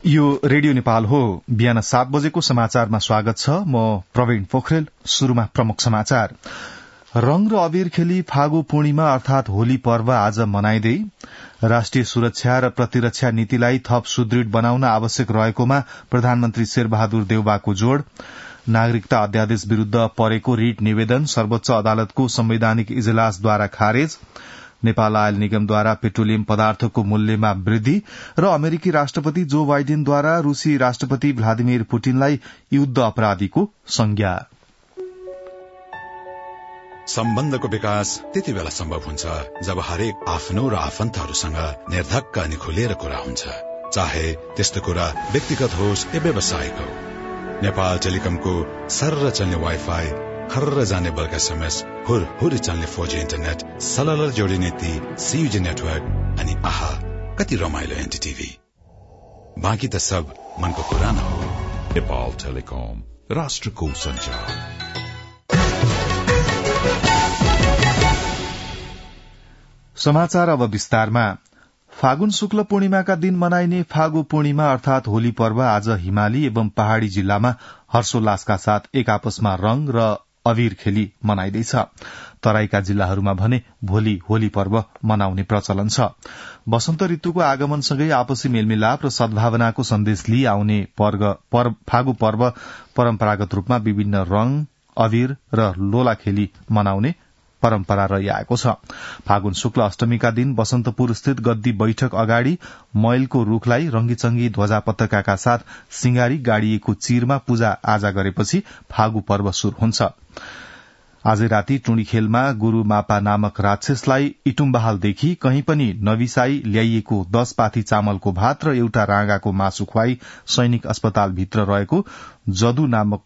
यो रेडियो नेपाल हो। बिहान 7 बजेको समाचारमा स्वागत छ। म प्रवीण पोखरेल। शुरूमा प्रमुख समाचार। रंग र अबीर खेली फागु पूर्णिमा अर्थात होली पर्व आज मनाइँदै राष्ट्रिय सुरक्षा र प्रतिरक्षा नीतिलाई थप सुदृढ़ बनाउन आवश्यक रहेकोमा प्रधानमन्त्री शेरबहादुर देउवाको जोड़। नागरिकता अध्यादेश विरूद्ध परेको रिट निवेदन सर्वोच्च अदालतको संवैधानिक इजलासद्वारा खारेज। नेपाल आयल निगमद्वारा पेट्रोलियम पदार्थको मूल्यमा वृद्धि र अमेरिकी राष्ट्रपति जो बाइडेनद्वारा रूसी राष्ट्रपति भ्लादिमिर पुटिनलाई युद्ध अपराधीको संज्ञा। सम्बन्धको विकास त्यति बेला सम्भव हुन्छ जब हरेक आफ्नो र आफन्तहरूसँग निर्धक्क अनि खुलेर कुरा हुन्छ, चाहे त्यस्तो कुरा व्यक्तिगत होस् या व्यावसायिक हो। नेपाल टेलिकमको सर्र चल्ने वाइफाई, खर्र जाने बल्क एसएमएस, हुर चल्ने 4G इन्टरनेट, सलल जोडिने ती CUG नेटवर्क अनि आहा कति रमाइलो एनटीटीभी। बाँकी त सब मनको कुरा न हो। नेपाल टेलिकम, राष्ट्रको सञ्चार। समाचार अब विस्तारमा। फागुन शुक्ल पूर्णिमाका दिन मनाइने फागु पूर्णिमा अर्थात होली पर्व आज हिमाली एवं पहाड़ी जिल्लामा हर्षोल्लासका साथ एक आपसमा रंग र अबीर खेली मनाइँदैछ। तराईका जिल्लाहरूमा भने भोलि होली पर्व मनाउने प्रचलन छ। वसन्त ऋतुको आगमनसँगै आपसी मेलमिलाप र सद्भावनाको सन्देश लिई आउने फागु पर्व परम्परागत रूपमा विभिन्न रंग, अबीर र लोला खेली मनाउने परम्परा रहिआएको छ। फागुन शुक्ल अष्टमीका दिन बसन्तपुर स्थित गद्दी बैठक अगाडि मैलको रूखलाई रंगीचंगी ध्वजा पताकाका साथ सिंगारी गाडिएको चिरमा पूजा आजा गरेपछि फागु पर्व शुरू हुन्छ। आजै राति टुँडीखेलमा गुरू मापा नामक राक्षसलाई इटुम्बहालदेखि कहीं पनि नविसाई ल्याइएको 10 पाथी चामलको भात र एउटा राँगाको मासु खुवाई सैनिक अस्पतालभित्र रहेको जदु नामक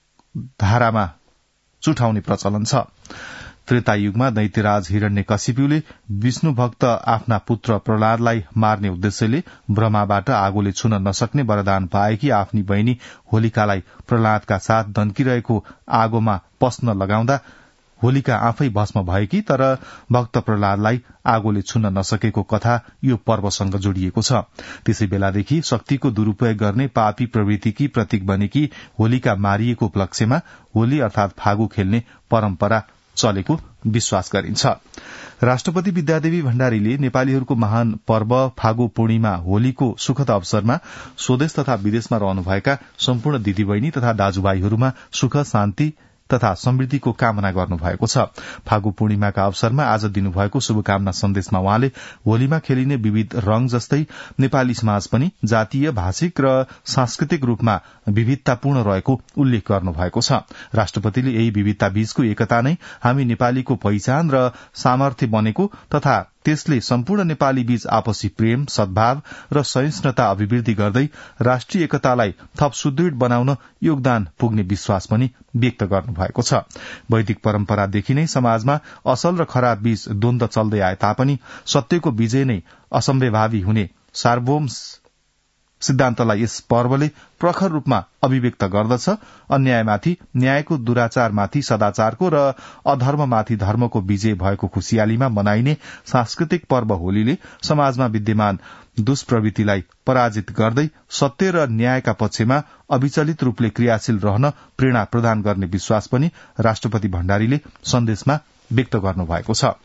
धारामा चुठाउने प्रचलन छ। त्रेतायुगमा दैत्यराज हिरण्यकशिपुले विष्णु भक्त आफ्ना पुत्र प्रहलादलाई मार्ने उद्देश्यले ब्रह्माबाट आगोले छुन नसक्ने वरदान पाएकी आफ्नी बहिनी होलिकालाई प्रहलादका साथ दन्किरहेको आगोमा पस्न लगाउँदा होलिका आफै भस्म भएकी, तर भक्त प्रहलादलाई आगोले छुन नसकेको कथा यो पर्वसँग जोडिएको छ। त्यसै बेलादेखि शक्तिको दुरूपयोग गर्ने पापी प्रवृत्तिकी प्रतीक बनेकी होलिका मारिएको उपलक्ष्यमा होली अर्थात फागु खेल्ने परम्परा चलेको विश्वास गरिन्छ। राष्ट्रपति विद्यादेवी भण्डारीले नेपालीहरूको महान पर्व फागु पूर्णिमा होलीको सुखद अवसरमा स्वदेश तथा विदेशमा रहनुभएका सम्पूर्ण दिदीबहिनी तथा दाजुभाइहरूमा सुख, शान्ति तथा समृद्धिको कामना गर्नुभएको छ। फागु पूर्णिमाका अवसरमा आज दिनुभएको शुभकामना सन्देशमा उहाँले होलीमा खेलिने विविध रंग जस्तै नेपाली समाज पनि जातीय, भाषिक र सांस्कृतिक रूपमा विविधतापूर्ण रहेको उल्लेख गर्नुभएको छ। राष्ट्रपतिले यही विविधता बीचको एकता नै हामी नेपालीको पहिचान र सामर्थ्य बनेको तथा त्यसले सम्पूर्ण नेपाली बीच आपसी प्रेम, सद्भाव र सहिष्णुता अभिवृद्धि गर्दै राष्ट्रिय एकतालाई थप सुदृढ़ बनाउन योगदान पुग्ने विश्वास पनि व्यक्त गर्नुभएको छ। वैदिक परम्परादेखि नै समाजमा असल र खराब बीच द्वन्द्व चल्दै आए तापनि सत्यको विजय नै असम्भवभावी हुने सार्वभौम सिद्धान्तलाई यस पर्वले प्रखर रूपमा अभिव्यक्त गर्दछ। अन्यायमाथि न्यायको, दुराचारमाथि सदाचारको र अधर्ममाथि धर्मको विजय भएको खुशियालीमा मनाइने सांस्कृतिक पर्व होलीले समाजमा विद्यमान दुष्प्रवृत्तिलाई पराजित गर्दै सत्य र न्यायका पक्षमा अविचलित रूपले क्रियाशील रहन प्रेरणा प्रदान गर्ने विश्वास पनि राष्ट्रपति भण्डारीले सन्देशमा व्यक्त गर्नुभएको छ।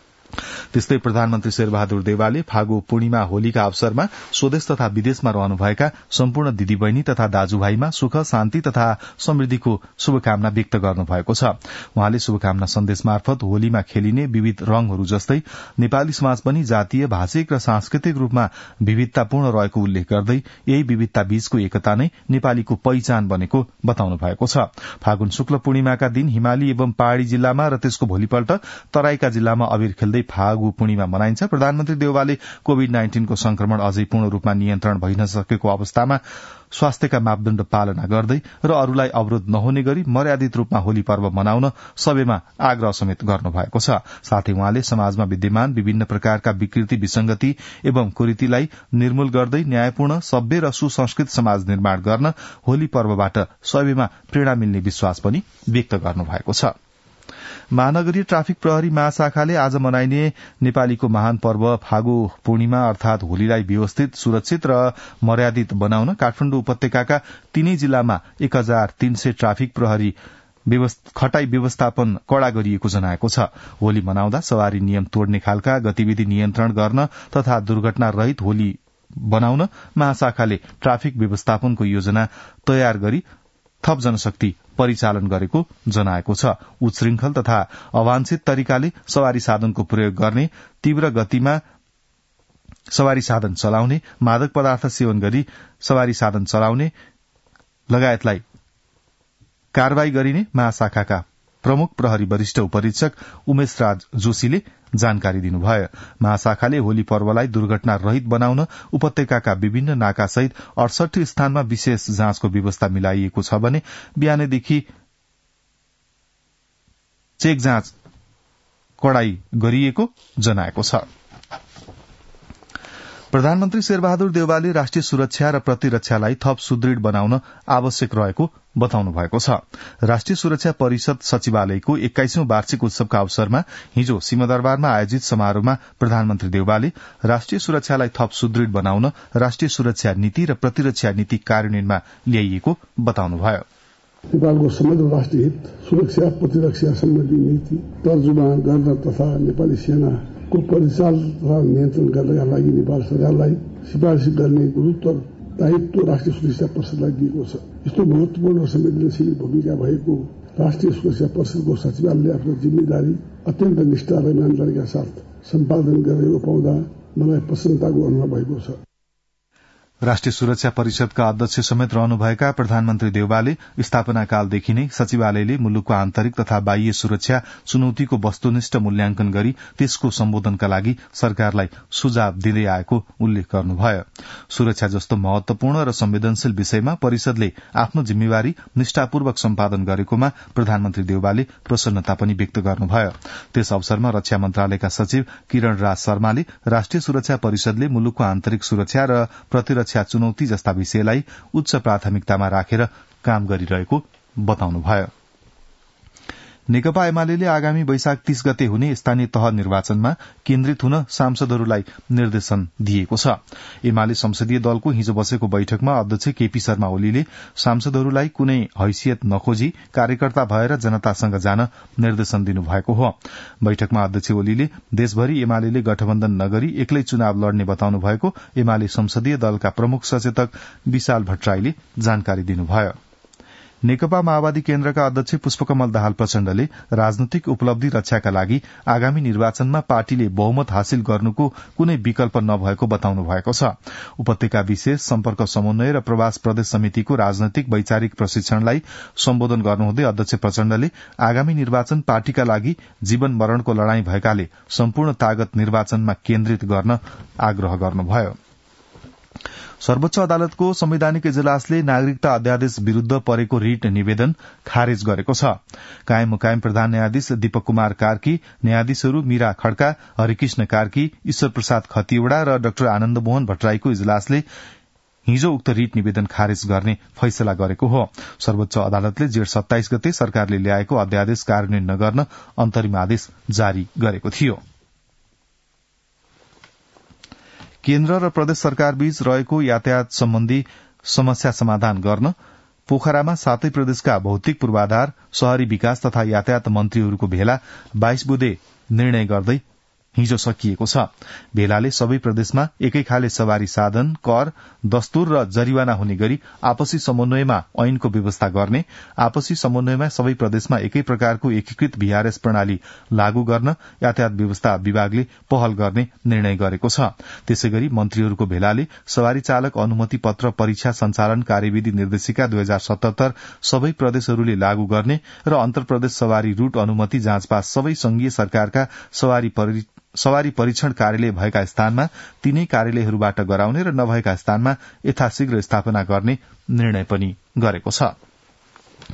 त्यस्तै प्रधानमन्त्री शेरबहादुर देउवाले फागु पूर्णिमा होलीका अवसरमा स्वदेश तथा विदेशमा रहनुभएका सम्पूर्ण दिदीबहिनी तथा दाजुभाइमा सुख, शान्ति तथा समृद्धिको शुभकामना व्यक्त गर्नुभएको छ। उहाँले शुभकामना सन्देश मार्फत होलीमा खेलिने विविध रंगहरू जस्तै नेपाली समाज पनि जातीय, भाषिक र सांस्कृतिक रूपमा विविधतापूर्ण रहेको उल्लेख गर्दै यही विविधता बीचको एकता नै नेपालीको पहिचान बनेको बताउनु भएको छ। फागुन शुक्ल पूर्णिमाका दिन हिमाली एवं पहाड़ी जिल्लामा र त्यसको भोलिपल्ट तराईका जिल्लामा अबीर खेल्दै फागु पूर्णिमा मनाइन्छ। प्रधानमन्त्री देउवाले कोभिड-19 को संक्रमण अझै पूर्ण रूपमा नियन्त्रण भइ नसकेको अवस्थामा स्वास्थ्यका मापदण्ड पालना गर्दै र अरूलाई अवरोध नहुने गरी मर्यादित रूपमा होली पर्व मनाउन सबैमा आग्रह समेत गर्नुभएको छ। साथै उहाँले समाजमा विद्यमान विभिन्न प्रकारका विकृति, विसंगति एवं कुरीतिलाई निर्मूल गर्दै न्यायपूर्ण, सभ्य र सुसंस्कृत समाज निर्माण गर्न होली पर्वबाट सबैमा प्रेरणा मिल्ने विश्वास पनि व्यक्त गर्नुभएको छ। महानगरीय ट्राफिक प्रहरी महाशाखाले आज मनाइने नेपालीको महान पर्व फागु पूर्णिमा अर्थात होलीलाई व्यवस्थित, सुरक्षित र मर्यादित बनाउन काठमाडौँ उपत्यकाका तीनै जिल्लामा 1300 ट्राफिक प्रहरी खटाई व्यवस्थापन कड़ा गरिएको जनाएको छ। होली मनाउँदा सवारी नियम तोड्ने खालका गतिविधि नियन्त्रण गर्न तथा दुर्घटना रहित होली बनाउन महाशाखाले ट्राफिक व्यवस्थापनको योजना तयार गरी थप जनशक्ति परिचालन गरेको जनाएको छ। उच्छृंखल तथा अवांछित तरिकाले सवारी साधनको प्रयोग गर्ने, तीव्र गतिमा सवारी साधन चलाउने, मादक पदार्थ सेवन गरी सवारी साधन चलाउने लगायतलाई कारवाही गरिने महाशाखाका प्रमुख प्रहरी वरिष्ठ उपरीक्षक उमेश राज जोशीले जानकारी दिनुभयो। महाशाखाले होली पर्वलाई दुर्घटना रहित बनाउन उपत्यकाका विभिन्न नाकासहित 68 स्थानमा विशेष जाँचको व्यवस्था मिलाइएको छ भने बिहानैदेखि चेक जाँच कड़ाई गरिएको जनाएको छ। प्रधानमन्त्री शेरबहादुर देउवाले राष्ट्रिय सुरक्षा र प्रतिरक्षालाई थप सुदृढ़ बनाउन आवश्यक रहेको बताउनु भएको छ। राष्ट्रिय सुरक्षा परिषद सचिवालयको 21औं वार्षिक उत्सवका अवसरमा हिजो सिंहदरबारमा आयोजित समारोहमा प्रधानमन्त्री देउवाले राष्ट्रिय सुरक्षालाई थप सुदृढ़ बनाउन राष्ट्रिय सुरक्षा नीति र प्रतिरक्षा नीति कार्यान्वयनमा ल्याइएको बताउनुभयो। नेपालको समग्र राष्ट्रिय हित, सुरक्षा प्रतिरक्षा सम्बन्धी नीति तर्जुमा गर्न तथा नेपाली सेनाको परिचालन तथा नियन्त्रण गर्नका लागि नेपाल सरकारलाई सिफारिस गर्ने गुरुत्व दायित्व राष्ट्रिय सुरक्षा परिषदलाई दिएको छ। यस्तो महत्वपूर्ण र संवेदनशील भूमिका भएको राष्ट्रिय सुरक्षा परिषदको सचिवालयले आफ्नो जिम्मेदारी अत्यन्त निष्ठा र इमानदारीका साथ सम्पादन गरेको पाउँदा मलाई प्रसन्नताको अनुभव भएको छ। राष्ट्रिय सुरक्षा परिषदका अध्यक्ष समेत रहनुभएका प्रधानमन्त्री देउवाले स्थापना कालदेखि नै सचिवालयले मुलुकको आन्तरिक तथा बाह्य सुरक्षा चुनौतीको वस्तुनिष्ठ मूल्याङ्कन गरी त्यसको सम्बोधनका लागि सरकारलाई सुझाव दिँदै आएको उल्लेख गर्नुभयो। सुरक्षा जस्तो महत्वपूर्ण र संवेदनशील विषयमा परिषदले आफ्नो जिम्मेवारी निष्ठापूर्वक सम्पादन गरेकोमा प्रधानमन्त्री देउवाले प्रसन्नता पनि व्यक्त गर्नुभयो। त्यस अवसरमा रक्षा मन्त्रालयका सचिव किरण राज शर्माले राष्ट्रिय सुरक्षा परिषदले मुलुकको आन्तरिक सुरक्षा र प्रतिरक्षा चुनौती जस्ता विषयलाई उच्च प्राथमिकतामा राखेर काम गरिरहेको बताउनुभयो। नेकपा एमाले आगामी वैशाख 30 गते हुने स्थानीय तह निर्वाचनमा केन्द्रित हुन सांसदहरूलाई निर्देशन दिएको छ। एमाले संसदीय दलको हिजो बसेको बैठकमा अध्यक्ष केपी शर्मा ओलीले सांसदहरूलाई कुनै हैसियत नखोजी कार्यकर्ता भएर जनतासँग जान निर्देशन दिनुभएको हो। बैठकमा अध्यक्ष ओलीले देशभरि एमाले गठबन्धन नगरी एक्लै चुनाव लड्ने बताउनु भएको एमाले संसदीय दलका प्रमुख सचेतक विशाल भट्टराईले जानकारी दिनुभयो। नेकपा माओवादी केन्द्रका अध्यक्ष पुष्पकमल दाहाल प्रचण्डले राजनैतिक उपलब्धि रक्षाका लागि आगामी निर्वाचनमा पार्टीले बहुमत हासिल गर्नुको कुनै विकल्प नभएको बताउनु भएको छ। उपत्यका विशेष सम्पर्क समन्वय र प्रवास प्रदेश समितिको राजनैतिक वैचारिक प्रशिक्षणलाई सम्बोधन गर्नुहुँदै अध्यक्ष प्रचण्डले आगामी निर्वाचन पार्टीका लागि जीवन मरणको लड़ाई भएकाले सम्पूर्ण तागत निर्वाचनमा केन्द्रित गर्न आग्रह गर्नुभयो। सर्वोच्च अदालतको संवैधानिक इजलासले नागरिकता अध्यादेश विरूद्ध परेको रिट निवेदन खारेज गरेको छ। कायम मुकायम प्रधान न्यायाधीश दीपक कुमार कार्की, न्यायाधीशहरू मीरा खड्का, हरिकृष्ण कार्की, ईश्वर प्रसाद खतिवड़ा र डाक्टर आनन्द मोहन भट्टराईको इजलासले हिजो उक्त रिट निवेदन खारेज गर्ने फैसला गरेको हो। सर्वोच्च अदालतले जेठ 27 गते सरकारले ल्याएको अध्यादेश कार्यान्वयन नगर्न अन्तरिम आदेश जारी गरेको थियो। केन्द्र र प्रदेश सरकारबीच रहेको यातायात सम्बन्धी समस्या समाधान गर्न पोखरामा 7 प्रदेशका भौतिक पूर्वाधार, शहरी विकास तथा यातायात मन्त्रीहरूको भेला 22 बुधे निर्णय गर्दै हिजो सकिएको छ। भेलाले सबै प्रदेशमा एकै खाले सवारी साधन, कर, दस्तुर र जरिवाना हुने गरी आपसी समन्वयमा ऐनको व्यवस्था गर्ने, आपसी समन्वयमा सबै प्रदेशमा एकै प्रकारको एकीकृत भीआरएस प्रणाली लागू गर्न यातायात व्यवस्था विभागले पहल गर्ने निर्णय गरेको छ। त्यसैगरी मन्त्रीहरूको भेलाले सवारी चालक अनुमति पत्र परीक्षा संचालन कार्यविधि निर्देशिका 2077 सबै प्रदेशहरूले लागू गर्ने र अन्तर्प्रदेश सवारी रूट अनुमति जाँचपास सबै संघीय सरकारका सवारी परीक्षण कार्यालय भएका स्थानमा तीनै कार्यालयहरूबाट गराउने र नभएका स्थानमा यथाशीघ्र स्थापना गर्ने निर्णय पनि गरेको छ।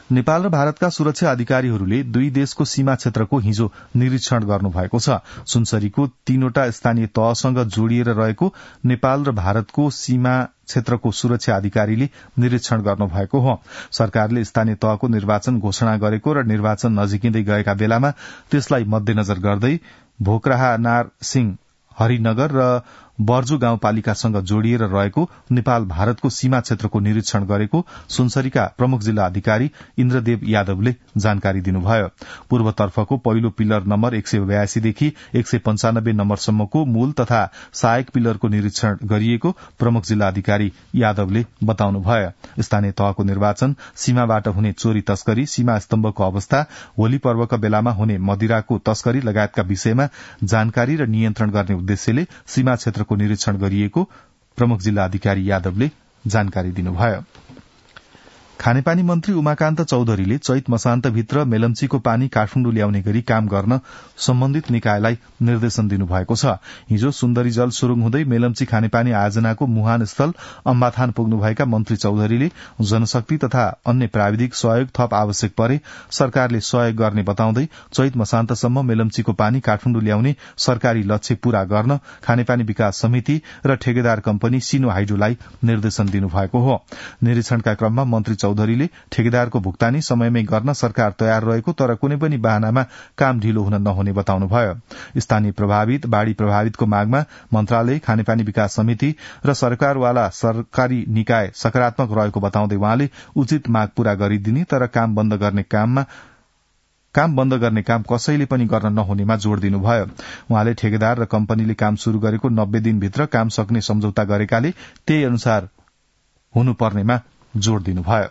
नेपाल र भारतका सुरक्षा अधिकारीहरूले दुई देशको सीमा क्षेत्रको हिजो निरीक्षण गर्नुभएको छ। सुनसरीको 3वटा स्थानीय तहसँग जोडिएर रहेको नेपाल र भारतको सीमा क्षेत्रको सुरक्षा अधिकारीले निरीक्षण गर्नुभएको हो। सरकारले स्थानीय तहको निर्वाचन घोषणा गरेको र निर्वाचन नजिकिँदै गएका बेलामा त्यसलाई मध्यनजर गर्दै भोकराहा नारसिंह हरिनगर र बर्जु गाउँपालिकासँग जोडिएर रहेको नेपाल भारतको सीमा क्षेत्रको निरीक्षण गरेको सुनसरीका प्रमुख जिल्ला अधिकारी इन्द्रदेव यादवले जानकारी दिनुभयो। पूर्वतर्फको पहिलो पिलर नम्बर 182 देखि 195 नम्बरसम्मको मूल तथा सहायक पिलरको निरीक्षण गरिएको प्रमुख जिल्ला अधिकारी यादवले बताउनुभयो। स्थानीय तहको निर्वाचन, सीमाबाट हुने चोरी तस्करी, सीमा स्तम्भको अवस्था, होली पर्वका बेलामा हुने मदिराको तस्करी लगायतका विषयमा जानकारी र नियन्त्रण गर्ने उद्देश्यले सीमा क्षेत्र को निरीक्षण गरिएको प्रमुख जिल्ला अधिकारी यादवले जानकारी दिनुभयो। खानेपानी मन्त्री उमाकान्त चौधरीले चैत मसान्तभित्र मेलम्चीको पानी काठमाडौँ ल्याउने गरी काम गर्न सम्बन्धित निकायलाई निर्देशन दिनुभएको छ। हिजो सुन्दरी जल सुरुङ हुँदै मेलम्ची खानेपानी आयोजनाको मुहान स्थल अम्बाथान पुग्नुभएका मन्त्री चौधरीले जनशक्ति तथा अन्य प्राविधिक सहयोग थप आवश्यक परे सरकारले सहयोग गर्ने बताउँदै चैत मसान्तसम्म मेलम्चीको पानी काठमाडौँ ल्याउने सरकारी लक्ष्य पूरा गर्न खानेपानी विकास समिति र ठेकेदार कम्पनी सिनो हाइड्रोलाई निर्देशन दिनुभएको हो। निरीक्षणका क्रममा मन्त्री चौधरीले ठेकेदारको भुक्तानी समयमै गर्न सरकार तयार रहेको तर कुनै पनि बहानामा काम ढिलो हुन नहुने बताउनुभयो। स्थानीय प्रभावित, बाढ़ी प्रभावितको मागमा मन्त्रालय, खानेपानी विकास समिति र सरकारवाला सरकारी निकाय सकारात्मक रहेको बताउँदै उहाँले उचित माग पूरा गरिदिने तर काम बन्द गर्ने काम कसैले पनि गर्न नहुनेमा जोड़ दिनुभयो। उहाँले ठेकेदार र कम्पनीले काम शुरू गरेको 90 दिनभित्र काम सक्ने सम्झौता गरेकाले त्यही अनुसार हुनुपर्नेमा जोड़ दिनुभयो।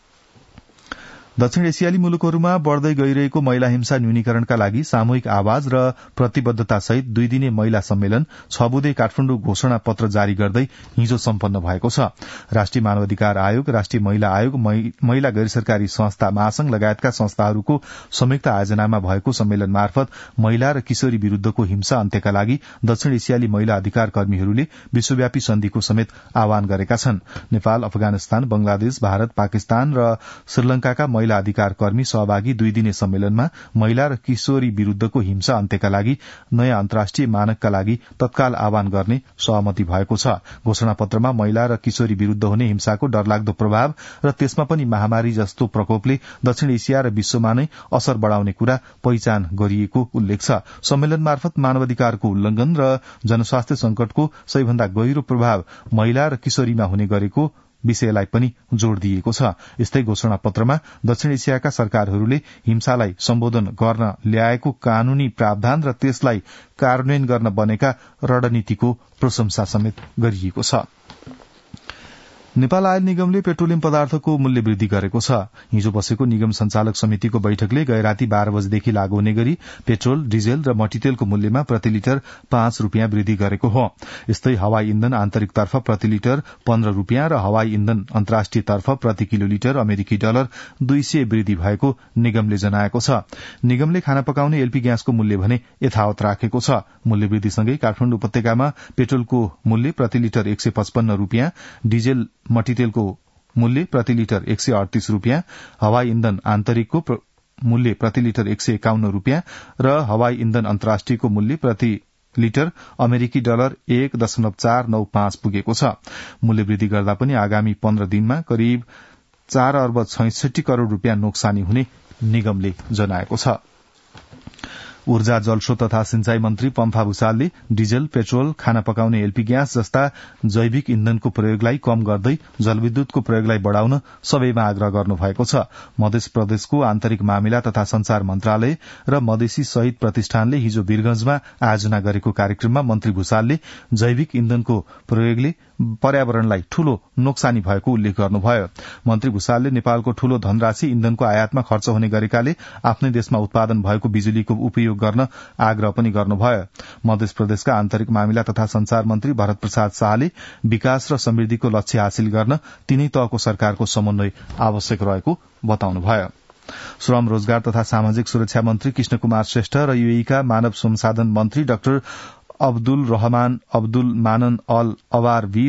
दक्षिण एसियाली मुलुकहरूमा बढ़दै गइरहेको महिला हिंसा न्यूनीकरणका लागि सामूहिक आवाज र प्रतिबद्धतासहित 2 दिने महिला सम्मेलन 6 बुँदे काठमाडौँ घोषणा पत्र जारी गर्दै हिजो सम्पन्न भएको छ। राष्ट्रिय मानवाधिकार आयोग, राष्ट्रिय महिला आयोग, महिला गैर सरकारी संस्था महासंघ लगायतका संस्थाहरूको संयुक्त आयोजनामा भएको सम्मेलन मार्फत महिला र किशोरी विरूद्धको हिंसा अन्त्यका लागि दक्षिण एसियाली महिला अधिकार कर्मीहरूले विश्वव्यापी सन्धिको समेत आह्वान गरेका छन्। नेपाल, अफगानिस्तान, बंगलादेश, भारत, पाकिस्तान र श्रीलंकाका महिला अधिकार कर्मी सहभागी 2 दिने सम्मेलनमा महिला र किशोरी विरूद्धको हिंसा अन्त्यका लागि नयाँ अन्तर्राष्ट्रिय मानकका लागि तत्काल आह्वान गर्ने सहमति भएको छ। घोषणा पत्रमा महिला र किशोरी विरूद्ध हुने हिंसाको डरलाग्दो प्रभाव र त्यसमा पनि महामारी जस्तो प्रकोपले दक्षिण एसिया र विश्वमा नै असर बढ़ाउने कुरा पहिचान गरिएको उल्लेख छ। सम्मेलन मार्फत मानवाधिकारको उल्लंघन र जनस्वास्थ्य संकटको सबैभन्दा गहिरो प्रभाव महिला र किशोरीमा हुने गरेको विषयलाई पनि जोड़ दिएको छ। यस्तै घोषणा पत्रमा दक्षिण एसियाका सरकारहरूले हिंसालाई सम्बोधन गर्न ल्याएको कानूनी प्रावधान र त्यसलाई कार्यान्वयन गर्न बनेका रणनीतिको प्रशंसा समेत गरिएको छ। नेपाल आयल निगमले पेट्रोलियम पदार्थको मूल्य वृद्धि गरेको छ। हिजो बसेको निगम संचालक समितिको बैठकले गैराती 12 बजेदेखि लागू हुने गरी पेट्रोल, डिजेल र मट्टीतेलको मूल्यमा प्रति लिटर 5 रुपियाँ वृद्धि गरेको हो। यस्तै हवाई इन्धन आन्तरिकतर्फ प्रति लिटर 15 रुपियाँ र हवाई इन्धन अन्तर्राष्ट्रिय तर्फ प्रति किलोलिटर अमेरिकी डलर 200 वृद्धि भएको निगमले जनाएको छ। निगमले खाना पकाउने एलपी ग्यासको मूल्य भने यथावत राखेको छ। मूल्य वृद्धिसँगै काठमाडौँ उपत्यकामा पेट्रोलको मूल्य प्रति लिटर 155 रुपियाँ, डिजेल मट्टीतेलको मूल्य प्रति लिटर 138 रुपियाँ, हवाई इन्धन आन्तरिकको मूल्य प्रति लिटर 151 रुपियाँ र हवाई इन्धन अन्तर्राष्ट्रियको मूल्य प्रति लिटर अमेरिकी डलर 1.495 पुगेको छ। मूल्य वृद्धि गर्दा पनि आगामी 15 दिनमा करिब 4 अर्ब 66 करोड़ रुपियाँ नोक्सानी हुने निगमले जनाएको छ। ऊर्जा, जलस्रोत तथा सिंचाई मन्त्री पम्फा भूषालले डिजेल, पेट्रोल, खाना पकाउने एलपी ग्यास जस्ता जैविक इन्धनको प्रयोगलाई कम गर्दै जलविद्युतको प्रयोगलाई बढ़ाउन सबैमा आग्रह गर्नुभएको छ। मध्य प्रदेशको आन्तरिक मामिला तथा संचार मन्त्रालय र मधेसी शहीद प्रतिष्ठानले हिजो वीरगंजमा आयोजना गरेको कार्यक्रममा मन्त्री भूषालले जैविक इन्धनको प्रयोगले पर्यावरणलाई ठूलो नोक्सानी भएको उल्लेख गर्नुभयो। मन्त्री भूषालले नेपालको ठूलो धनराशि इन्धनको आयातमा खर्च हुने गरेकाले आफ्नै देशमा उत्पादन भएको बिजुलीको उपयोग गर्न आग्रह पनि गर्नुभयो। मध्य प्रदेशका आन्तरिक मामिला तथा संचार मन्त्री भरत प्रसाद शाहले विकास र समृद्धिको लक्ष्य हासिल गर्न तीनै तहको सरकारको समन्वय आवश्यक रहेको बताउनुभयो। श्रम, रोजगार तथा सामाजिक सुरक्षा मन्त्री कृष्ण कुमार श्रेष्ठ र यूएईका मानव संसाधन मन्त्री डाक्टर अब्दुल रहमान अब्दुल मानन अल अवार बीच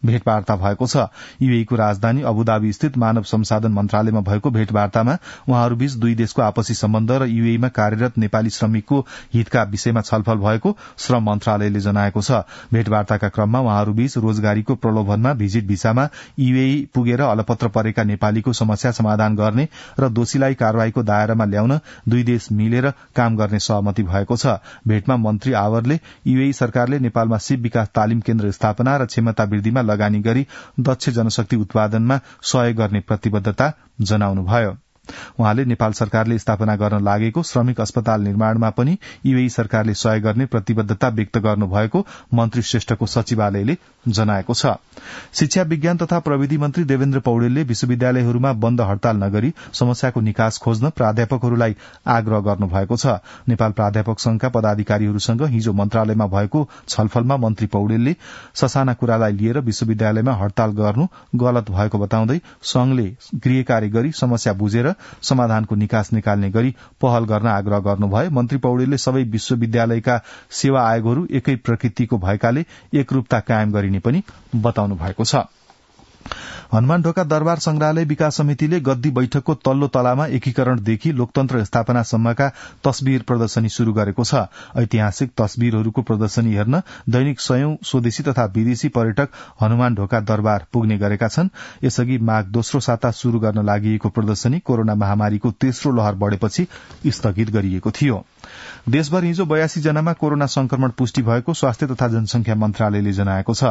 भेटवार्ता भएको छ। यूएईको राजधानी अबुधाबी स्थित मानव संसाधन मन्त्रालयमा भएको भेटवार्तामा उहाँहरूबीच दुई देशको आपसी सम्बन्ध र यूएईमा कार्यरत नेपाली श्रमिकको हितका विषयमा छलफल भएको श्रम मन्त्रालयले जनाएको छ। भेटवार्ताका क्रममा उहाँहरूबीच रोजगारीको प्रलोभनमा भिजिट भिसामा यूएई पुगेर अलपत्र परेका नेपालीको समस्या समाधान गर्ने र दोषीलाई कार्यवाहीको दायरामा ल्याउन दुई देश मिलेर काम गर्ने सहमति भएको छ। भेटमा मन्त्री आवरले यूएई सरकारले नेपालमा सिप विकास तालिम केन्द्र स्थापना र क्षमता वृद्धिमा लगानी गरी दक्ष जनशक्ति उत्पादनमा सहयोग गर्ने प्रतिबद्धता जनाउनुभयो। उहाँले नेपाल सरकारले स्थापना गर्न लागेको श्रमिक अस्पताल निर्माणमा पनि यूएई सरकारले सहयोग गर्ने प्रतिबद्धता व्यक्त गर्नुभएको मन्त्री श्रेष्ठको सचिवालयले जनाएको छ। शिक्षा विज्ञान तथा प्रविधि मन्त्री देवेन्द्र पौडेलले विश्वविद्यालयहरूमा बन्द हड़ताल नगरी समस्याको निकास खोज्न प्राध्यापकहरूलाई आग्रह गर्नुभएको छ। नेपाल प्राध्यापक संघका पदाधिकारीहरूसँग हिजो मन्त्रालयमा भएको छलफलमा मन्त्री पौडेलले ससाना कुरालाई लिएर विश्वविद्यालयमा हड़ताल गर्नु गलत भएको बताउँदै संघले गृह कार्य गरी समस्या बुझेर समाधानको निकास निकाल्ने गरी पहल गर्न आग्रह गर्नुभयो। मन्त्री पौडेलले सबै विश्वविद्यालयका सेवा आयोगहरू एकै प्रकृतिको भएकाले एकरूपता कायम गरिने पनि बताउनु भएको छ। हनुमानढोका दरबार संग्रहालय विकास समितिले गद्दी बैठकको तल्लो तलामा एकीकरणदेखि लोकतन्त्र स्थापनासम्मका तस्बिर प्रदर्शनी शुरू गरेको छ। ऐतिहासिक तस्बिरहरूको प्रदर्शनी हेर्न दैनिक सयौं स्वदेशी तथा विदेशी पर्यटक हनुमानढोका दरबार पुग्ने गरेका छन्। यसअघि माघ दोस्रो साता शुरू गर्न लागि प्रदर्शनी कोरोना महामारीको तेस्रो लहर बढ़ेपछि स्थगित गरिएको थियो। देशभर हिजो 82 जनामा कोरोना संक्रमण पुष्टि भएको स्वास्थ्य तथा जनसंख्या मन्त्रालयले जनाएको छ।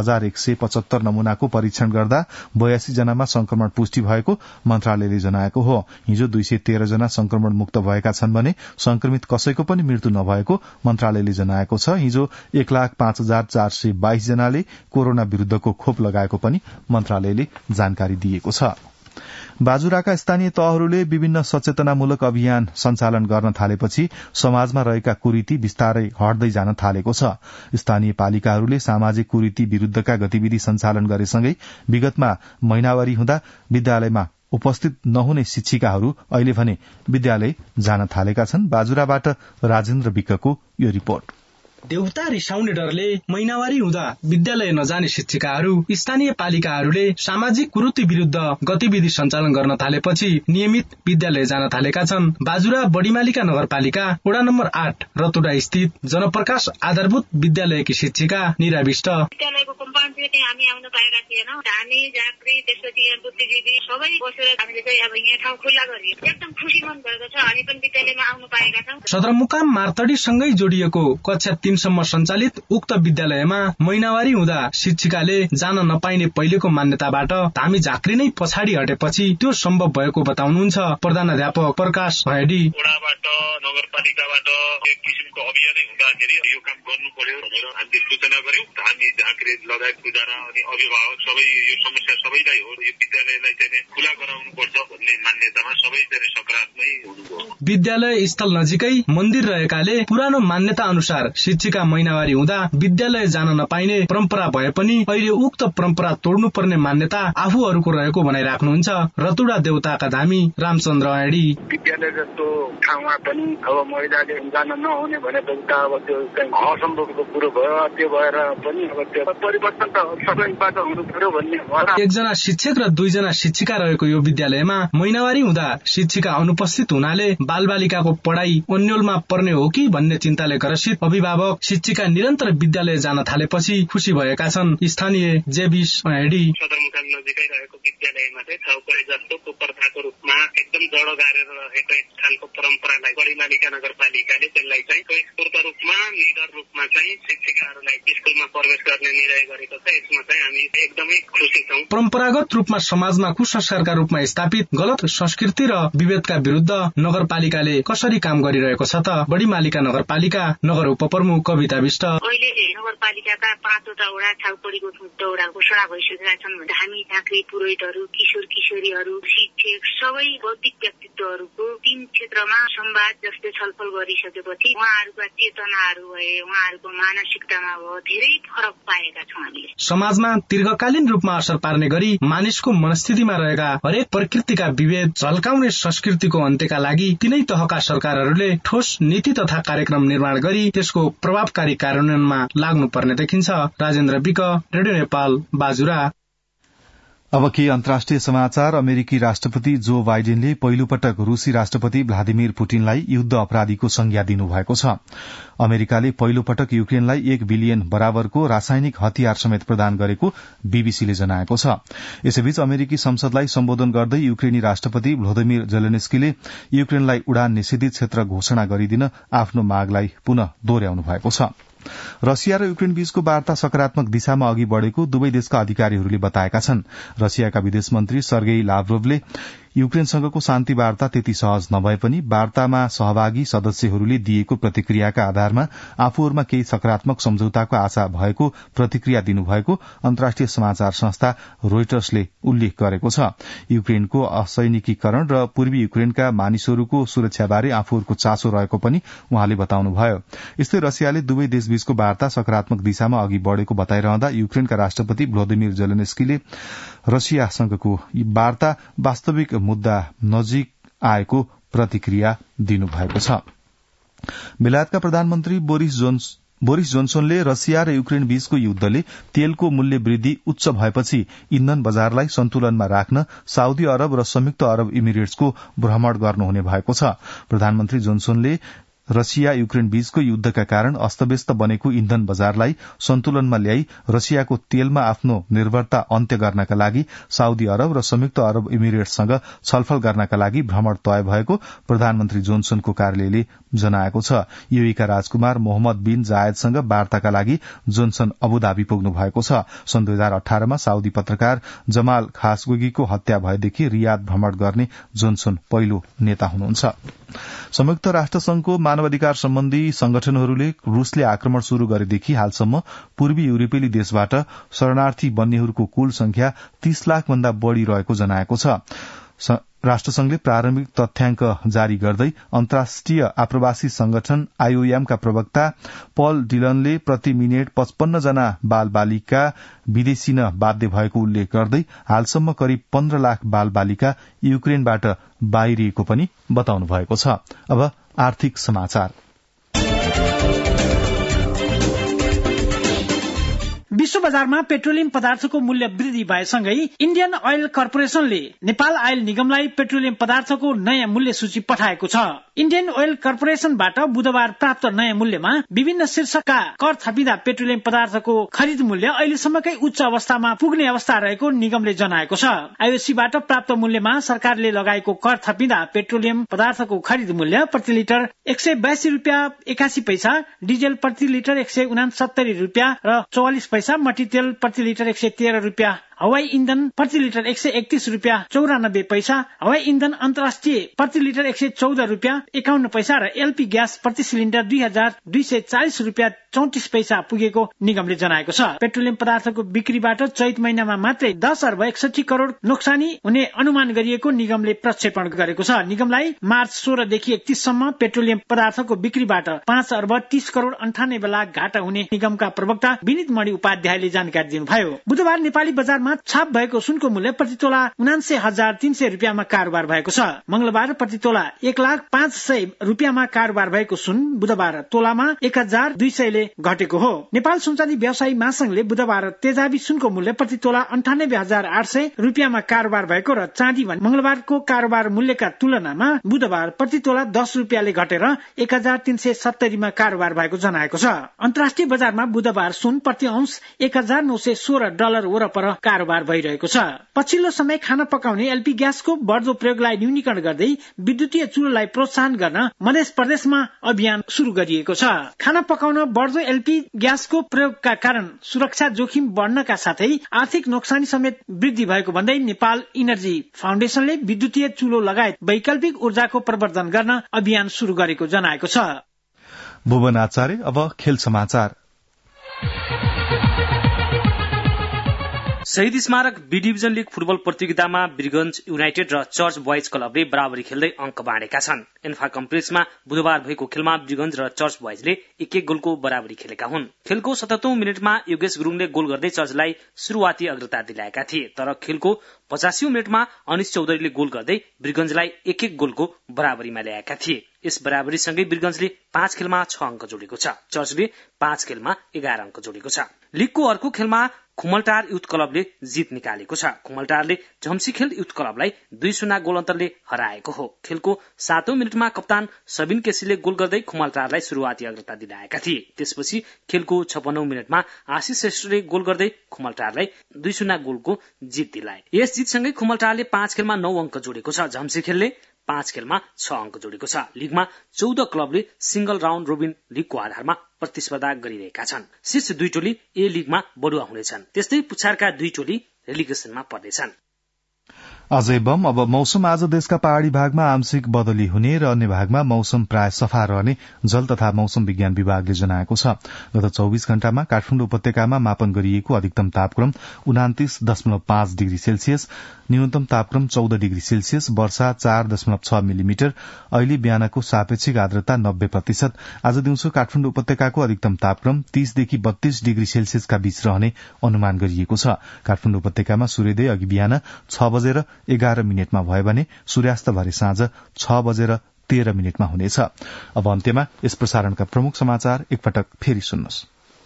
6175 नमूनाको परीक्षण गर्दा 82 जनामा संक्रमण पुष्टि भएको मन्त्रालयले जनाएको हो। हिजो 213 जना संक्रमण मुक्त भएका छन् भने संक्रमित कसैको पनि मृत्यु नभएको मन्त्रालयले जनाएको छ। हिजो 1,05,422 जनाले कोरोना विरूद्धको खोप लगाएको पनि मन्त्रालयले जानकारी दिएको छ। बाजुराका स्थानीय तहहरूले विभिन्न सचेतनामूलक अभियान सञ्चालन गर्न थालेपछि समाजमा रहेका कुरीति बिस्तारै हट्दै जान थालेको छ। स्थानीय पालिकाहरूले सामाजिक कुरीति विरूद्धका गतिविधि सञ्चालन गरेसँगै विगतमा महिनावारी हुँदा विद्यालयमा उपस्थित नहुने शिक्षिकाहरू अहिले भने विद्यालय जान थालेका छन्। बाजुराबाट राजेन्द्र विकको यो रिपोर्ट। देउता रिसाउने डरले महिनावारी हुँदा विद्यालय नजाने शिक्षिकाहरू स्थानीय पालिकाहरूले सामाजिक कुरीति विरूद्ध गतिविधि सञ्चालन गर्न थालेपछि नियमित विद्यालय जान थालेका छन्। बाजुरा बढीमालिका नगरपालिका वडा नम्बर 8 रतुडा स्थित जनप्रकाश आधारभूत विद्यालयकी शिक्षिका निरा विष्ट विद्यालयको कम्पाउन्ड चाहिँ हामी आउन पाएका थिएनौं। हामी झाँक्री त्यसपछि बुद्धिजीवी सबै बसेर हामीले चाहिँ अब यहाँ ठाउँ खुल्ला गरियो। एकदम खुसी मन भएको छ। हामी पनि विद्यालयमा आउन पाएका छौं। सदरमुकाम मार्तडी सँगै जोडिएको कक्षा 3 सम्म सञ्चालित उक्त विद्यालयमा महिनावारी हुँदा शिक्षिकाले जान नपाइने पहिलेको मान्यताबाट धामी झाँक्री नै पछाडि हटेपछि त्यो सम्भव भएको बताउनुहुन्छ प्रधानाध्यापक प्रकाश भैडी। वडाबाट नगरपालिकाबाट एक किसिमको अभियानै हुँदाखेरि यो काम गर्नु पर्यो भनेर हामीले सूचना गर्यौं। धामी झाँक्री लगायत गुजारा अनि अभिभावक सबै यो समस्या सबैलाई हो। यो विद्यालयलाई चाहिँ खुला गराउनु पर्छ भन्ने मान्यतामा सबै चाहिँ सकारात्मक हुनुभयो। विद्यालय स्थल नजिकै मन्दिर रहेकाले पुरानो मान्यता अनुसार शिक्षिका महिनावारी हुँदा विद्यालय जान नपाइने परम्परा भए पनि अहिले उक्त परम्परा तोड्नु पर्ने मान्यता आफूहरूको रहेको भनाइराख्नुहुन्छ रतुडा देउताका धामी रामचन्द्र ऐडी। विद्यालय जस्तो ठाउँमा पनि अब महिलाले जान नहुने भनेपछि त अब त्यो असम्भवको कुरो भयो। त्यो भएर पनि अब त्यो परिवर्तन त सबैबाट हुनु पर्यो भन्ने। एकजना शिक्षक र 2 जना शिक्षिका रहेको यो विद्यालयमा महिनावारी हुँदा शिक्षिका अनुपस्थित हुनाले बालबालिकाको पढ़ाई अन्योलमा पर्ने हो कि भन्ने चिन्ताले ग्रसित अभिभावक शिक्षिका निरन्तर विद्यालय जान थालेपछि खुशी भएका छन्। स्थानीय जेबिस ऐडी सदरमुकाम नजिकै रहेको विद्यालयमा चाहिँ छाउपडी जस्तो प्रथाको रूपमा एकदम जडो गारेर रहेको एक खालको परम्परालाई बढीमालिका नगरपालिकाले त्यसलाई चाहिँ स्वयंस्फूर्त रूपमा निडर रूपमा चाहिँ शिक्षिकाहरूलाई स्कुलमा प्रवेश गर्ने निर्णय गरेको छ। यसमा चाहिँ हामी एकदमै खुसी छौं। परम्परागत रूपमा समाजमा कुसंस्कारका रूपमा स्थापित गलत संस्कृति र विभेदका विरूद्ध नगरपालिकाले कसरी काम गरिरहेको छ त बढीमालिका नगरपालिका नगर उपप्रमुख कविता विष्ट। अहिले नगरपालिकाका 5वटा वडा छाउपडीको 2 वडा घोषणा भइसकेका छन्। धामी झाँक्री पुरोहितहरू किशोर किशोरीहरू शिक्षक सबै बौद्धिक व्यक्तित्वहरूको 3 क्षेत्रमा संवाद जस्तै छलफल गरिसकेपछि उहाँहरूका चेतनाहरू भए, उहाँहरूको मानसिकतामा भयो, धेरै फरक पाएका छौँ हामीले। समाजमा दीर्घकालीन रूपमा असर पार्ने गरी मानिसको मनस्थितिमा रहेका हरेक प्रकृतिका विभेद झल्काउने संस्कृतिको अन्त्यका लागि तिनै तहका सरकारहरूले ठोस नीति तथा कार्यक्रम निर्माण गरी त्यसको प्रभावकारी कार्यान्वयनमा लाग्नुपर्ने देखिन्छ। राजेन्द्र विक, रेडियो नेपाल, बाजुरा। अब के अन्तर्राष्ट्रिय समाचार। अमेरिकी राष्ट्रपति जो बाइडेनले पहिलो पटक रूसी राष्ट्रपति भ्लादिमिर पुटिनलाई युद्ध अपराधीको संज्ञा दिनुभएको छ। अमेरिकाले पहिलो पटक युक्रेनलाई 1 बिलियन बराबरको रासायनिक हतियार समेत प्रदान गरेको बीबीसीले जनाएको छ। यसैबीच अमेरिकी संसदलाई सम्बोधन गर्दै युक्रेनी राष्ट्रपति भ्लोदिमिर जेलेन्स्कीले युक्रेनलाई उडान निषेधित क्षेत्र घोषणा गरिदिन आफ्नो मागलाई पुनः दोहोर्याउनु भएको छ। रसिया र युक्रेन बीचको वार्ता सकारात्मक दिशामा अघि बढ़ेको दुवै देशका अधिकारीहरूले बताएका छन्। रसियाका विदेश मन्त्री सर्गेई लाभ्रोभले युक्रेनसँगको शान्ति वार्ता त्यति सहज नभए पनि वार्तामा सहभागी सदस्यहरूले दिएको प्रतिक्रियाका आधारमा आफूहरूमा केही सकारात्मक सम्झौताको आशा भएको प्रतिक्रिया दिनुभएको अन्तर्राष्ट्रिय समाचार संस्था रोइटर्सले उल्लेख गरेको छ। युक्रेनको असैनिकीकरण र पूर्वी युक्रेनका मानिसहरूको सुरक्षाबारे आफूहरूको चासो रहेको पनि उहाँले बताउनुभयो। यस्तै रसियाले दुवै देशबीचको वार्ता सकारात्मक दिशामा अघि बढ़ेको बताइरहँदा युक्रेनका राष्ट्रपति भ्लोदिमिर जेलेन्स्कीले रसियासँगको वार्ता वास्तविक मुद्दा नजिक आएको प्रतिक्रिया दिनुभएको छ। बेलायतका प्रधानमन्त्री बोरिस जोन्सनले रसिया र युक्रेन बीचको युद्धले तेलको मूल्य वृद्धि उच्च भएपछि इन्धन बजारलाई सन्तुलनमा राख्न साउदी अरब र संयुक्त अरब इमिरेट्सको भ्रमण गर्नुहुने भएको छ। प्रधानमन्त्री जोन्सनले रसिया युक्रेन बीचको युद्धका कारण अस्तव्यस्त बनेको इन्धन बजारलाई सन्तुलनमा ल्याई रसियाको तेलमा आफ्नो निर्भरता अन्त्य गर्नका लागि साउदी अरब र संयुक्त अरब इमिरेट्ससँग छलफल गर्नका लागि भ्रमण तय भएको प्रधानमन्त्री जोन्सनको कार्यालयले जनाएको छ। यूएईका राजकुमार मोहम्मद बिन जायदसँग वार्ताका लागि जोन्सन अबुधाबी पुग्नु भएको छ। सन् 2018 मा साउदी पत्रकार जमाल खाशोगीको हत्या भएदेखि रियाद भ्रमण गर्ने जोन्सन पहिलो नेता हुनुहुन्छ। संयुक्त राष्ट्र संघको मानवाधिकार सम्बन्धी संगठनहरूले रूसले आक्रमण शुरू गरेदेखि हालसम्म पूर्वी युरोपेली देशबाट शरणार्थी बन्नेहरूको कुल संख्या 30 लाख भन्दा बढ़ी रहेको जनाएको छ। राष्ट्रसंघले प्रारम्भिक तथ्याङ्क जारी गर्दै अन्तर्राष्ट्रिय आप्रवासी संगठन आईओएम का प्रवक्ता पल डिलनले प्रति मिनेट 55 जना बाल बालिका विदेशिन बाध्य भएको उल्लेख गर्दै हालसम्म करिब 15 लाख बाल बालिका युक्रेनबाट बाहिरिएको पनि बताउनु भएको छ। अब आर्थिक समाचार। विश्व बजारमा पेट्रोलियम पदार्थको मूल्य वृद्धि भएसँगै इण्डियन ऑयल कर्पोरेशनले नेपाल आयल निगमलाई पेट्रोलियम पदार्थको नयाँ मूल्य सूची पठाएको छ। इण्डियन ऑयल कर्पोरेशनबाट बुधबार प्राप्त नयाँ मूल्यमा विभिन्न शीर्षकका कर थपिँदा पेट्रोलियम पदार्थको खरिद मूल्य अहिलेसम्मकै उच्च अवस्थामा पुग्ने अवस्था रहेको निगमले जनाएको छ। आईओसीबाट प्राप्त मूल्यमा सरकारले लगाएको कर थपिँदा पेट्रोलियम पदार्थको खरिद मूल्य प्रति लिटर 182 रुपियाँ 81 पैसा, डिजेल प्रति लिटर 169 रुपियाँ र 44 पैसा, मट्टीतेल प्रति लिटर 113 रुपियाँ, हवाई ईंधन प्रति लिटर 131 रुपियाँ 94 पैसा, हवाई ईंधन अन्तर्राष्ट्रिय प्रति लिटर 114 रुपियाँ 51 पैसा र एलपी ग्यास प्रति सिलिण्डर 2240 रुपियाँ 34 पैसा पुगेको निगमले जनाएको छ। पेट्रोलियम पदार्थको बिक्रीबाट चैत महिनामा मात्रै 10 अर्ब 61 करोड़ नोक्सानी हुने अनुमान गरिएको निगमले प्रक्षेपण गरेको छ। निगमलाई मार्च 16 देखि 31 सम्म पेट्रोलियम पदार्थको बिक्रीबाट 5 अर्ब 30 करोड़ 98 लाख घाटा हुने निगमका प्रवक्ता विनित मणि उपाध्यायले जानकारी दिनुभयो। बुधबार नेपाली बजारमा छाप भएको सुनको मूल्य प्रति तोला 79,300 रुपियाँमा कारोबार भएको छ। मंगलबार प्रति तोला 1,05,00 रुपियाँमा कारोबार भएको सुन बुधबार तोलामा 1,200 ले घटेको हो। नेपाल सुनचाँदी व्यवसायी महासंघले बुधबार तेजाबी सुनको मूल्य प्रति तोला 98,800 रुपियाँमा कारोबार भएको र चाँदी मंगलबारको कारोबार मूल्यका तुलनामा बुधबार प्रति तोला 10 रुपियाँले घटेर 1,370 मा कारोबार भएको जनाएको छ। अन्तर्राष्ट्रिय बजारमा बुधबार सुन प्रति औंस 1,916 डलर वरपर कारोबार भइरहेको छ। पछिल्लो समय खाना पकाउने एलपी ग्यासको बढ्दो प्रयोगलाई न्यूनीकरण गर्दै विद्युतीय चुलोलाई प्रोत्साहन गर्न मध्य प्रदेशमा अभियान शुरू गरिएको छ। खाना पकाउन बढ्दो एलपी ग्यासको प्रयोगका कारण सुरक्षा जोखिम बढ्नका साथै आर्थिक नोक्सानी समेत वृद्धि भएको भन्दै नेपाल इनर्जी फाउन्डेशनले विद्युतीय चुलो लगायत वैकल्पिक ऊर्जाको प्रवर्धन गर्न अभियान शुरू गरेको जनाएको छ। भुवन आचार्य। अब खेल समाचार। शहीद स्मारक बी डिभिजन लीग फुटबल प्रतियोगितामा वीरगंज युनाइटेड र चर्च बोइज क्लबले बराबरी खेल्दै अंक बाँडेका छन्। एन्फा कम्प्लेक्समा बुधबार भएको खेलमा वीरगंज र चर्च बोइजले 1-1 गोलको बराबरी खेलेका हुन्। खेलको 77औं मिनेटमा योगेश गुरुङले गोल गर्दै चर्चलाई शुरूआती अग्रता दिलाएका थिए, तर खेलको 85औं मिनेटमा अनिश चौधरीले गोल गर्दै वीरगंजलाई 1-1 गोलको बराबरीमा ल्याएका थिए। यस बराबरीसँगै वीरगंजले 5 खेलमा 6 अंक जोडेको छ। चर्चले 5 खेलमा 11 अंक जोडेको छ। लीगको अर्को खेलमा खुमलटार युथ क्लबले जित निकालेको छ। खुमलटारले झम्सीखेल युथ क्लबलाई 2-0 गोल अन्तरले हराएको हो। खेलको 7औं मिनेटमा कप्तान सबिन केसीले गोल गर्दै खुमलटारलाई शुरूआती अग्रता दिलाएका थिए। त्यसपछि खेलको 56औं मिनेटमा आशिष श्रेष्ठले गोल गर्दै खुमलटारलाई 2-0 गोलको जित दिलाए। यस जितसँगै खुमलटारले 5 खेलमा 9 अंक जोडेको छ। झम्सीखेलले 5 खेलमा 6 अंक जोडेको छ। लीगमा 14 क्लबले सिंगल राउण्ड रोबिन लीगको आधारमा प्रतिस्पर्धा गरिरहेका छन्। शीर्ष 2 टोली ए लीगमा बढुवा हुनेछन्, त्यस्तै पुछारका 2 टोली रेलिगेसनमा पर्नेछन्। अझै बम अब मौसम। आज देशका पहाड़ी भागमा आंशिक बदली हुने र अन्य भागमा मौसम प्राय सफा रहने जल तथा मौसम विज्ञान विभागले जनाएको छ। गत 24 घण्टामा काठमाडौँ उपत्यकामा मापन गरिएको अधिकतम तापक्रम 29.5 डिग्री सेल्सियस, न्यूनतम तापक्रम 14 डिग्री सेल्सियस, वर्षा 4.6 मिलिमिटर, अहिले बिहानको सापेक्षिक आर्द्रता 90%। आज दिउँसो काठमाडौँ उपत्यकाको अधिकतम तापक्रम 30 देखि 32 डिग्री सेल्सियसका बीच रहने अनुमान गरिएको छ। काठमाडौँ उपत्यकामा सूर्योदय अघि बिहान 6:11 भयो भने सूर्यास्त भरे साँझ 6:13 हुनेछ। अब अन्त्यमा यस प्रसारणका प्रमुख समाचार एकपटक फेरि सुन्नुहोस्।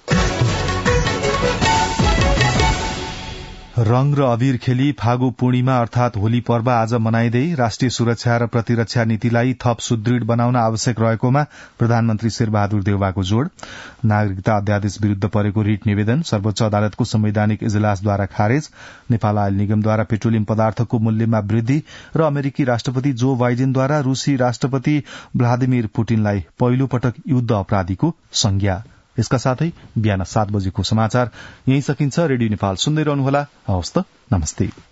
रंग र अबीर खेली फागु पूर्णिमा अर्थात होली पर्व आज मनाइँदै राष्ट्रिय सुरक्षा र प्रतिरक्षा नीतिलाई थप सुदृढ़ बनाउन आवश्यक रहेकोमा प्रधानमन्त्री शेरबहादुर देउवाको जोड़। नागरिकता अध्यादेश विरूद्ध परेको रिट निवेदन सर्वोच्च अदालतको संवैधानिक इजलासद्वारा खारेज। नेपाल आयल निगमद्वारा पेट्रोलियम पदार्थको मूल्यमा वृद्धि र अमेरिकी राष्ट्रपति जो बाइडेनद्वारा रूसी राष्ट्रपति भ्लादिमिर पुटिनलाई पहिलो पटक युद्ध अपराधीको संज्ञा। यसका साथै बिहान 7 बजेको समाचार यही सकिन्छ। रेडियो नेपाल सुन्दै रहनुहोला। हवस् त, नमस्ते।